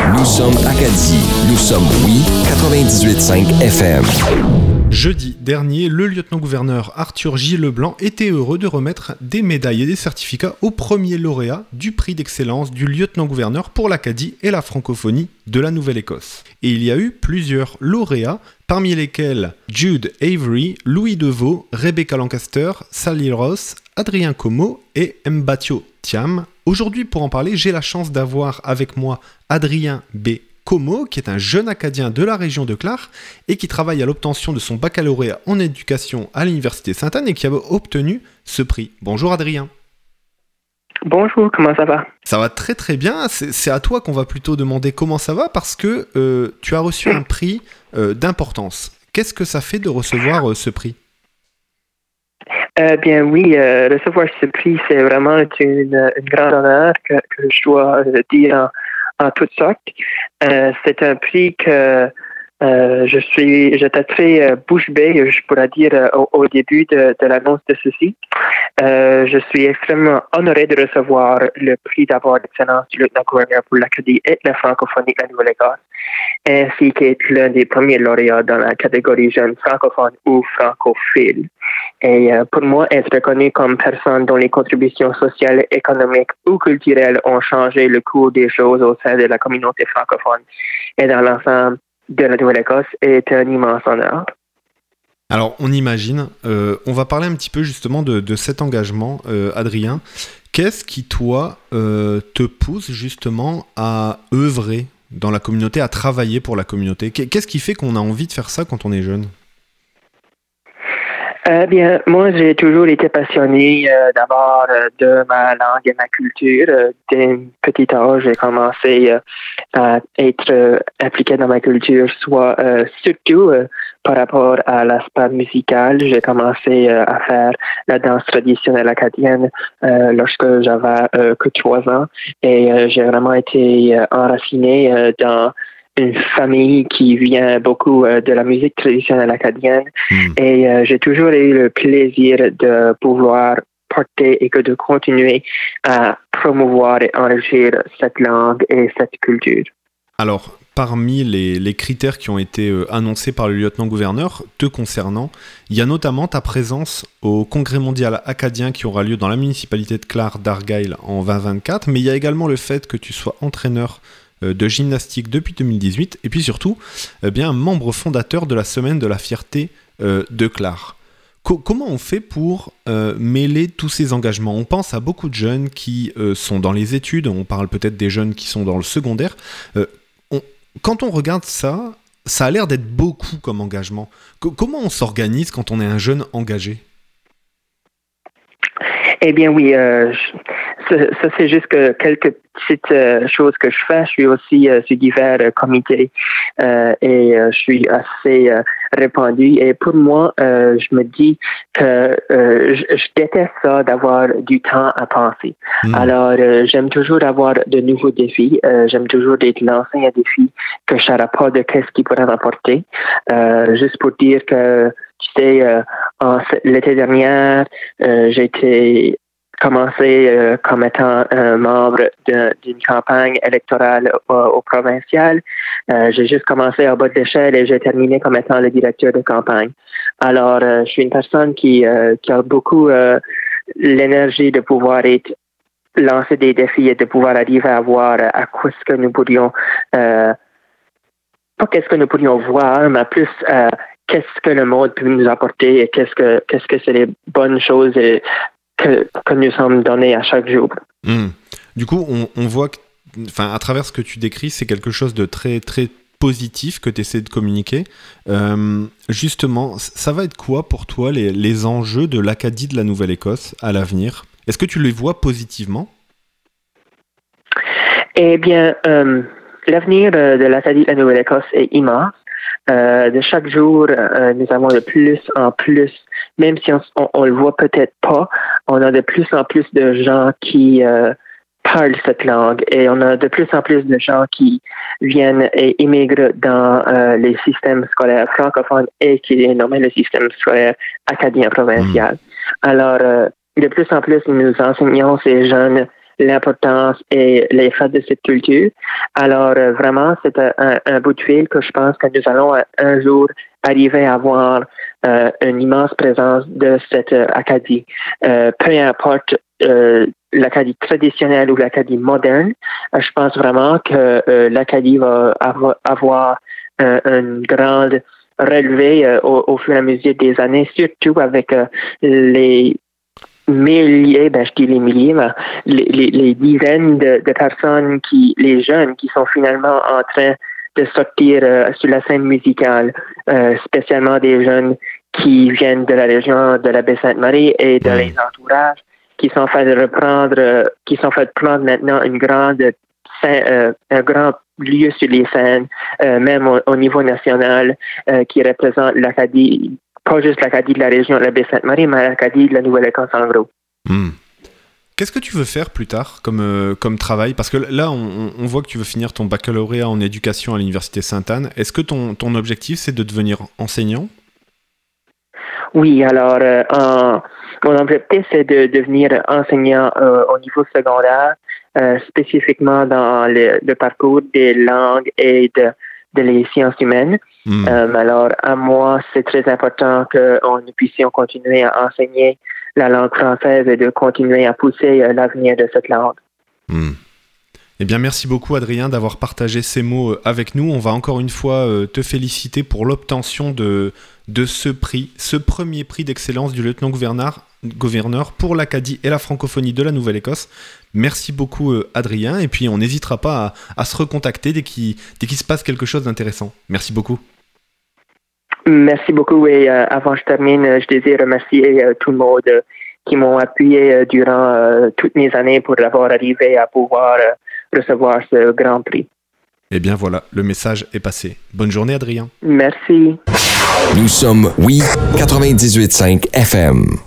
Nous sommes Acadie. Nous sommes Oui 98.5 FM. Jeudi dernier, le lieutenant-gouverneur Arthur J. Leblanc était heureux de remettre des médailles et des certificats au premier lauréat du prix d'excellence du lieutenant-gouverneur pour l'Acadie et la francophonie de la Nouvelle-Écosse. Et il y a eu plusieurs lauréats, parmi lesquels Jude Avery, Louis Deveau, Rebecca Lancaster, Sally Ross, Adrien Como et Mbatio Thiam. Aujourd'hui, pour en parler, j'ai la chance d'avoir avec moi Adrien B. Como, qui est un jeune Acadien de la région de Clare et qui travaille à l'obtention de son baccalauréat en éducation à l'Université Sainte-Anne et qui a obtenu ce prix. Bonjour Adrien. Bonjour, comment ça va? Ça va très très bien, c'est à toi qu'on va plutôt demander comment ça va parce que tu as reçu un prix d'importance. Qu'est-ce que ça fait de recevoir ce prix? Bien oui, recevoir ce prix, c'est vraiment une grande honneur que je dois dire en toute sorte. C'est un prix que j'étais très bouche bée, je pourrais dire, au début de l'annonce de ceci. Je suis extrêmement honoré de recevoir le prix d'avoir l'excellence du lieutenant-gouverneur pour l'Acadie et la francophonie de la Nouvelle-Écosse, ainsi qu'être l'un des premiers lauréats dans la catégorie jeune francophone ou francophile. Et pour moi, être reconnu comme personne dont les contributions sociales, économiques ou culturelles ont changé le cours des choses au sein de la communauté francophone et dans l'ensemble de la Nouvelle-Écosse est un immense honneur. Alors, on imagine, on va parler un petit peu justement de cet engagement, Adrien. Qu'est-ce qui, toi, te pousse justement à œuvrer dans la communauté, à travailler pour la communauté? Qu'est-ce qui fait qu'on a envie de faire ça quand on est jeune? Bien, moi, j'ai toujours été passionné d'abord de ma langue et ma culture. Dès un petit âge, j'ai commencé à être impliqué dans ma culture, soit surtout par rapport à l'aspect musical. J'ai commencé à faire la danse traditionnelle acadienne lorsque j'avais que 3 ans et j'ai vraiment été enraciné dans une famille qui vient beaucoup de la musique traditionnelle acadienne et j'ai toujours eu le plaisir de pouvoir porter et de continuer à promouvoir et enrichir cette langue et cette culture. Alors, parmi les critères qui ont été annoncés par le lieutenant-gouverneur te concernant, il y a notamment ta présence au Congrès mondial acadien qui aura lieu dans la municipalité de Clare d'Argyle en 2024, mais il y a également le fait que tu sois entraîneur de gymnastique depuis 2018 et puis surtout un membre fondateur de la Semaine de la Fierté de Clare. Comment on fait pour mêler tous ces engagements? On pense à beaucoup de jeunes qui sont dans les études, on parle peut-être des jeunes qui sont dans le secondaire. Quand on regarde ça, ça a l'air d'être beaucoup comme engagement. Comment on s'organise quand on est un jeune engagé? Eh bien oui, ça c'est juste que quelques petites choses que je fais. Je suis aussi sur divers comités et je suis assez répandu. Et pour moi, je me dis que je déteste ça d'avoir du temps à penser. Alors, j'aime toujours avoir de nouveaux défis. J'aime toujours être lancé à des défis que je ne savais pas de qu'est-ce qui pourrait m'apporter. Juste pour dire que, tu sais, l'été dernier, j'ai commencé comme étant un membre d'une campagne électorale au provincial. J'ai juste commencé à bas de l'échelle et j'ai terminé comme étant le directeur de campagne. Alors, je suis une personne qui a beaucoup l'énergie de pouvoir lancer des défis et de pouvoir arriver à voir à quoi est-ce que nous pourrions, pas qu'est-ce que nous pourrions voir, mais plus qu'est-ce que le monde peut nous apporter et qu'est-ce que c'est les bonnes choses que nous sommes donnés à chaque jour. Du coup, on voit que, à travers ce que tu décris, c'est quelque chose de très, très positif que tu essaies de communiquer. Justement, ça va être quoi pour toi les enjeux de l'Acadie de la Nouvelle-Écosse à l'avenir? Est-ce que tu les vois positivement? Eh bien, l'avenir de l'Acadie de la Nouvelle-Écosse est immense. De chaque jour, nous avons de plus en plus, même si on le voit peut-être pas, on a de plus en plus de gens qui parlent cette langue et on a de plus en plus de gens qui viennent et immigrent dans les systèmes scolaires francophones et qui est nommé le système scolaire acadien provincial. Alors, de plus en plus, nous enseignons ces jeunes l'importance et l'effet de cette culture. Alors, vraiment, c'est un bout de fil que je pense que nous allons un jour arriver à avoir une immense présence de cette Acadie. Peu importe l'Acadie traditionnelle ou l'Acadie moderne, je pense vraiment que l'Acadie va avoir une grande relevée au fur et à mesure des années, surtout avec les milliers, je dis les milliers, mais les dizaines de personnes les jeunes qui sont finalement en train de sortir sur la scène musicale, spécialement des jeunes qui viennent de la région de la Baie-Sainte-Marie et de les entourages, qui sont fait prendre maintenant un grand lieu sur les scènes, même au niveau national, qui représente l'Acadie, pas juste l'Acadie de la région de la Baie-Sainte-Marie, mais l'Acadie de la Nouvelle-Écosse en gros. Qu'est-ce que tu veux faire plus tard comme travail? Parce que là, on voit que tu veux finir ton baccalauréat en éducation à l'Université Sainte-Anne. Est-ce que ton objectif, c'est de devenir enseignant? Oui, alors, mon objectif, c'est de devenir enseignant au niveau secondaire, spécifiquement dans le parcours des langues et de les sciences humaines. Alors, à moi, c'est très important que nous puissions continuer à enseigner la langue française et de continuer à pousser l'avenir de cette langue. Eh bien, merci beaucoup, Adrien, d'avoir partagé ces mots avec nous. On va encore une fois te féliciter pour l'obtention de ce prix, ce premier prix d'excellence du lieutenant-gouverneur pour l'Acadie et la francophonie de la Nouvelle-Écosse. Merci beaucoup, Adrien. Et puis, on n'hésitera pas à se recontacter dès qu'il se passe quelque chose d'intéressant. Merci beaucoup. Merci beaucoup. Et avant que je termine, je désire remercier tout le monde qui m'ont appuyé durant toutes mes années pour avoir arrivé à pouvoir recevoir ce grand prix. Eh bien voilà, le message est passé. Bonne journée, Adrien. Merci. Nous sommes 98.5 FM.